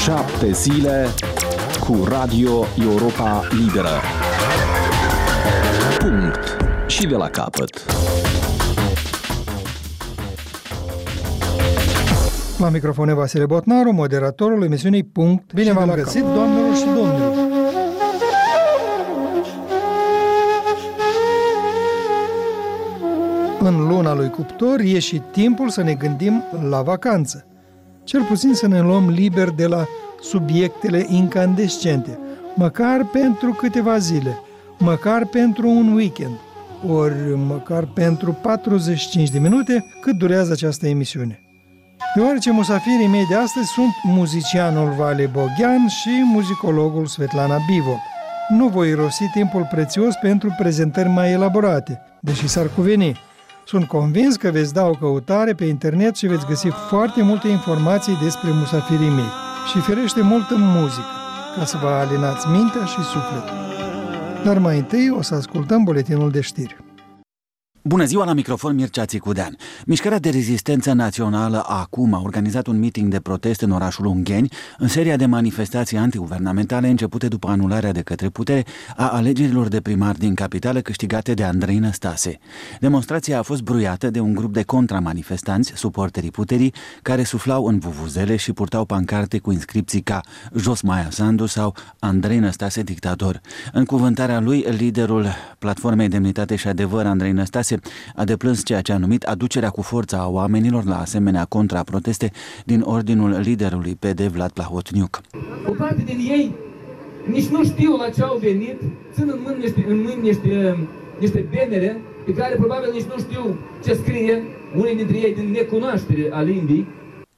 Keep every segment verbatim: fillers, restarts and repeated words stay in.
Șapte zile cu Radio Europa Liberă. Punct. Și de la capăt. La microfon Vasile Botnaru, moderatorul emisiunii Punct. Bine v-am găsit, doamnelor și domnilor. În luna lui Cuptor e și timpul să ne gândim la vacanță. Cel puțin să ne luăm liber de la subiectele incandescente, măcar pentru câteva zile, măcar pentru un weekend, ori măcar pentru patruzeci și cinci de minute cât durează această emisiune. Deoarece musafirii mei de astăzi sunt muzicianul Vali Boghean și muzicologul Svetlana Bivol. Nu voi rosi timpul prețios pentru prezentări mai elaborate, deși s-ar cuveni. Sunt convins că veți da o căutare pe internet și veți găsi foarte multe informații despre musafirii mei și ferește multă muzică, ca să vă alinați mintea și sufletul. Dar mai întâi o să ascultăm buletinul de știri. Bună ziua, la microfon Mircea Țicudean. Mișcarea de rezistență națională ACUM a organizat un meeting de protest în orașul Ungheni, în seria de manifestații antiguvernamentale începute după anularea de către putere a alegerilor de primar din capitală câștigate de Andrei Năstase. Demonstrația a fost bruiată de un grup de contramanifestanți, suporterii puterii, care suflau în vuvuzele și purtau pancarte cu inscripții ca Jos Maia Sandu sau Andrei Năstase dictator. În cuvântarea lui, liderul Platformei Demnitate și Adevăr, Andrei Năstase, a deplâns ceea ce a numit aducerea cu forța a oamenilor la asemenea contraproteste din ordinul liderului P D Vlad Plahotniuc. O parte din ei nici nu știu la ce au venit, țin în mâini niște, în mâini niște, niște benere pe care probabil nici nu știu ce scrie, unii dintre ei din necunoaștere a limbii.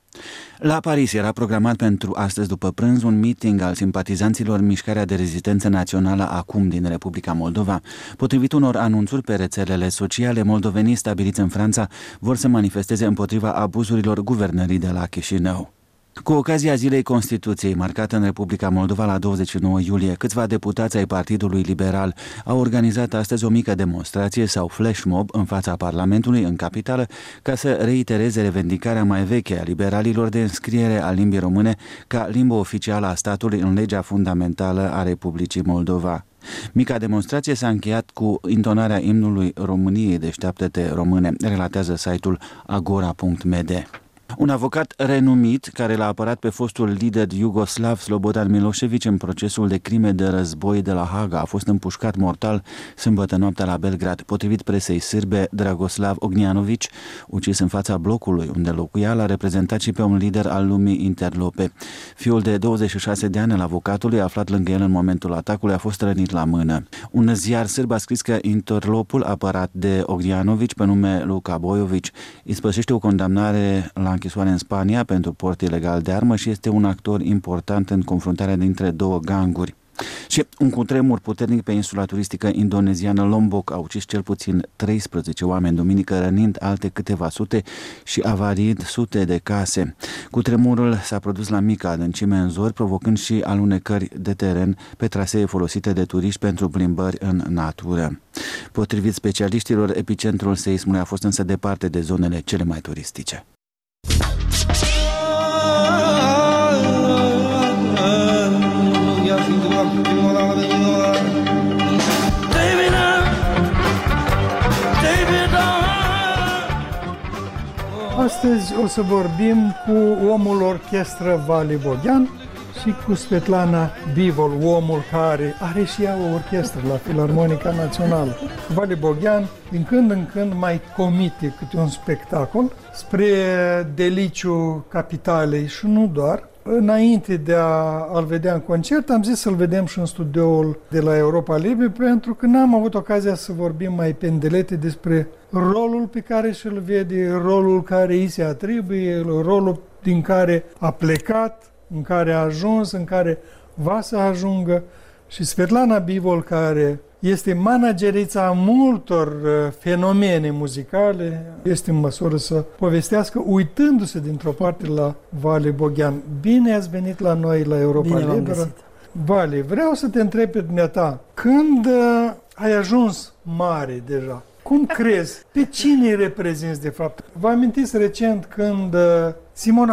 La Paris era programat pentru astăzi după prânz un meeting al simpatizanților Mișcarea de Rezistență Națională ACUM din Republica Moldova. Potrivit unor anunțuri pe rețelele sociale, moldovenii stabiliți în Franța vor să manifesteze împotriva abuzurilor guvernării de la Chișinău. Cu ocazia Zilei Constituției, marcată în Republica Moldova la douăzeci și nouă iulie, câțiva deputați ai Partidului Liberal au organizat astăzi o mică demonstrație sau flash mob în fața Parlamentului în capitală ca să reitereze revendicarea mai veche a liberalilor de înscriere a limbii române ca limbă oficială a statului în legea fundamentală a Republicii Moldova. Mica demonstrație s-a încheiat cu intonarea imnului României Deșteaptă-te Române, relatează site-ul agora punct m d. Un avocat renumit, care l-a apărat pe fostul lider iugoslav Slobodan Milošević în procesul de crime de război de la Haga, a fost împușcat mortal sâmbătă noaptea la Belgrad. Potrivit presei sârbe, Dragoslav Ognjanović, ucis în fața blocului unde locuia, l-a reprezentat și pe un lider al lumii interlope. Fiul de douăzeci și șase de ani al avocatului, aflat lângă el în momentul atacului, a fost rănit la mână. Un ziar sârb a scris că interlopul apărat de Ognjanović, pe nume Luka Bojović, ispășește o condamnare la închisoare în Spania pentru port ilegal de armă și este un actor important în confruntarea dintre două ganguri. Și un cutremur puternic pe insula turistică indoneziană Lombok a ucis cel puțin treisprezece oameni duminică, rănind alte câteva sute și avariind sute de case. Cutremurul s-a produs la mică adâncime în zori, provocând și alunecări de teren pe trasee folosite de turiști pentru plimbări în natură. Potrivit specialiștilor, epicentrul seismului a fost însă departe de zonele cele mai turistice. Astăzi o să vorbim cu omul orchestră Vali Boghean și cu Svetlana Bivol, omul care are și ea o orchestră la Filarmonica Națională. Vali Boghean, din când în când, mai comite câte un spectacol spre deliciu capitalei și nu doar. Înainte de a-l vedea în concert, am zis să-l vedem și în studioul de la Europa Libre, pentru că n-am avut ocazia să vorbim mai pendelete despre rolul pe care și-l vede, rolul care îi se atribuie, rolul din care a plecat, în care a ajuns, în care va să ajungă. Și Svetlana Bivol, care este managerița multor fenomene muzicale, este în măsură să povestească uitându-se dintr-o parte la Vali Boghean. Bine ați venit la noi la Europa Liberă. Vali, vreau să te întreb pe dumneata, când ai ajuns mare deja, cum crezi? Pe cine îi reprezinți de fapt? Vă amintiți recent când Simona